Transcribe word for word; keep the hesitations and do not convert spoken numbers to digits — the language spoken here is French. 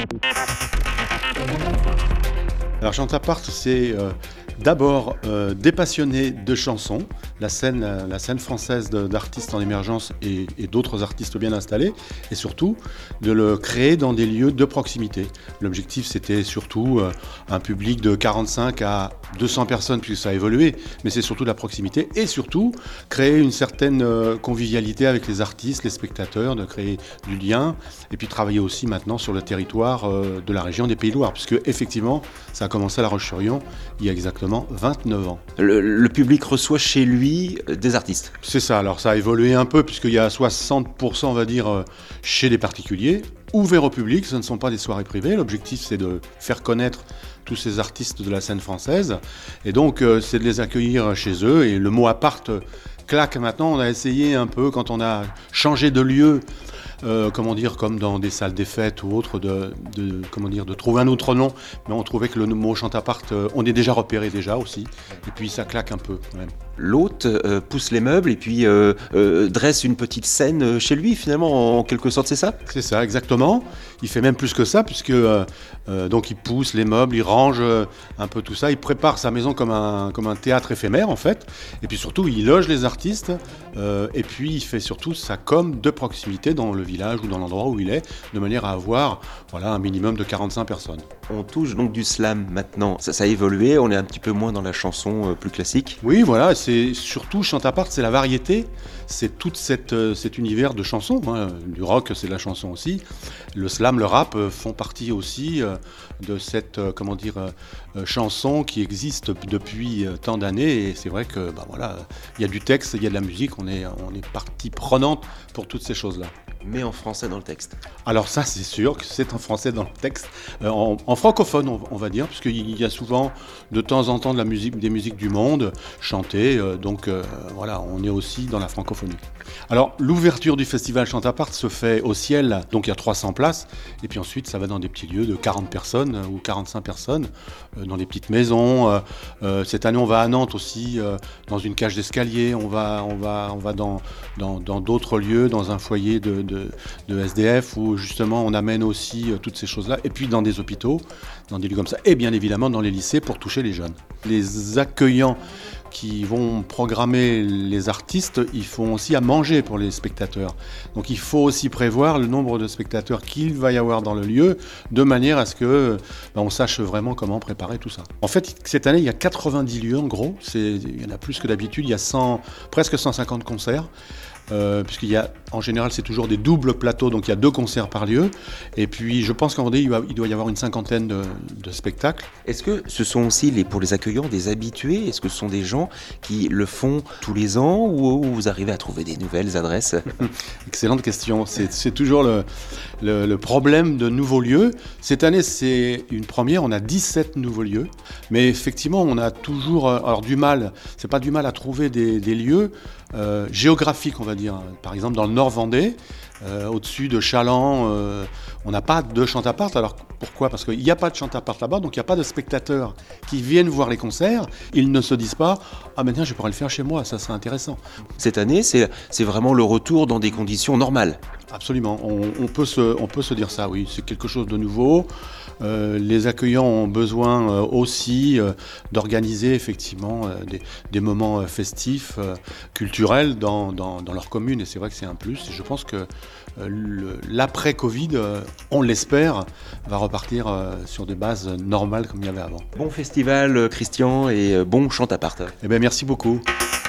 Alors Chantapart, c'est euh, d'abord euh, des passionnés de chansons, la scène, la, la scène française de, d'artistes en émergence et, et d'autres artistes bien installés, et surtout de le créer dans des lieux de proximité. L'objectif, c'était surtout euh, un public de quarante-cinq à deux cents personnes, puisque ça a évolué, mais c'est surtout de la proximité, et surtout créer une certaine euh, convivialité avec les artistes, les spectateurs, de créer du lien, et puis travailler aussi maintenant sur le territoire euh, de la région des Pays de Loire, puisque effectivement, ça a commencé à La Roche-sur-Yon il y a exactement vingt-neuf ans. Le, le public reçoit chez lui des artistes. C'est ça, alors ça a évolué un peu puisqu'il y a soixante pour cent on va dire chez des particuliers, ouverts au public, ce ne sont pas des soirées privées, l'objectif c'est de faire connaître tous ces artistes de la scène française et donc c'est de les accueillir chez eux et le mot appart claque maintenant, on a essayé un peu quand on a changé de lieu. Euh, comment dire, comme dans des salles des fêtes ou autres, de, de, comment dire, de trouver un autre nom. Mais on trouvait que le mot Chantapart, euh, on est déjà repéré déjà aussi. Et puis ça claque un peu quand même. L'hôte euh, pousse les meubles et puis euh, euh, dresse une petite scène chez lui, finalement, en quelque sorte, c'est ça ? C'est ça, exactement. Il fait même plus que ça, puisque euh, euh, donc il pousse les meubles, il range euh, un peu tout ça. Il prépare sa maison comme un, comme un théâtre éphémère, en fait. Et puis surtout, il loge les artistes. Euh, et puis il fait surtout sa com de proximité dans le village ou dans l'endroit où il est, de manière à avoir voilà, un minimum de quarante-cinq personnes. On touche donc du slam maintenant. Ça, ça a évolué, on est un petit peu moins dans la chanson euh, plus classique. Oui, voilà, c'est surtout Chantapart, c'est la variété, c'est tout cette, euh, cet univers de chansons. Hein. Du rock, c'est de la chanson aussi. Le slam, le rap euh, font partie aussi euh, de cette euh, comment dire, euh, chanson qui existe depuis euh, tant d'années. Et c'est vrai que bah, voilà, il y a du texte, il y a de la musique, on est, on est partie prenante pour toutes ces choses-là. Mais en français dans le texte. Alors ça, c'est sûr que c'est en français dans le texte, euh, en, en francophone, on, on va dire, puisqu'il y a souvent, de temps en temps, de la musique, des musiques du monde chantées. Euh, donc euh, voilà, on est aussi dans la francophonie. Alors l'ouverture du festival Chantapart se fait au Ciel, donc il y a trois cents places, et puis ensuite ça va dans des petits lieux de quarante personnes euh, ou quarante-cinq personnes, euh, dans des petites maisons. Euh, euh, cette année, on va à Nantes aussi, euh, dans une cage d'escalier. On va, on va, on va dans, dans, dans d'autres lieux, dans un foyer de De, de S D F où justement on amène aussi euh, toutes ces choses-là et puis dans des hôpitaux, dans des lieux comme ça et bien évidemment dans les lycées pour toucher les jeunes. Les accueillants qui vont programmer les artistes, ils font aussi à manger pour les spectateurs. Donc il faut aussi prévoir le nombre de spectateurs qu'il va y avoir dans le lieu de manière à ce que ben, on sache vraiment comment préparer tout ça. En fait, cette année, il y a quatre-vingt-dix lieux en gros, c'est, il y en a plus que d'habitude, il y a cent, presque cent cinquante concerts. Euh, puisqu'il y a, en général, c'est toujours des doubles plateaux, donc il y a deux concerts par lieu. Et puis, je pense qu'en Vendée, il, il doit y avoir une cinquantaine de, de spectacles. Est-ce que ce sont aussi, les, pour les accueillants, des habitués ? Est-ce que ce sont des gens qui le font tous les ans ou, ou vous arrivez à trouver des nouvelles adresses ? Excellente question. C'est, c'est toujours le, le, le problème de nouveaux lieux. Cette année, c'est une première. On a dix-sept nouveaux lieux. Mais effectivement, on a toujours alors, du mal. C'est pas du mal à trouver des, des lieux euh, géographiques, on va dire. Par exemple, dans le Nord Vendée, euh, au-dessus de Chaland, euh, on n'a pas de Chantapart. Alors pourquoi ? Parce qu'il n'y a pas de Chantapart là-bas, donc il n'y a pas de spectateurs qui viennent voir les concerts. Ils ne se disent pas « Ah, maintenant, je pourrais le faire chez moi, ça serait intéressant. » Cette année, c'est, c'est vraiment le retour dans des conditions normales. Absolument, on, on, peut se, on peut se dire ça, oui. C'est quelque chose de nouveau. Euh, les accueillants ont besoin euh, aussi euh, d'organiser effectivement euh, des, des moments euh, festifs, euh, culturels dans, dans, dans leur commune. Et c'est vrai que c'est un plus. Et je pense que euh, le, l'après-Covid, euh, on l'espère, va repartir euh, sur des bases normales comme il y avait avant. Bon festival, Christian, et bon Chantapart. Eh bien, merci beaucoup.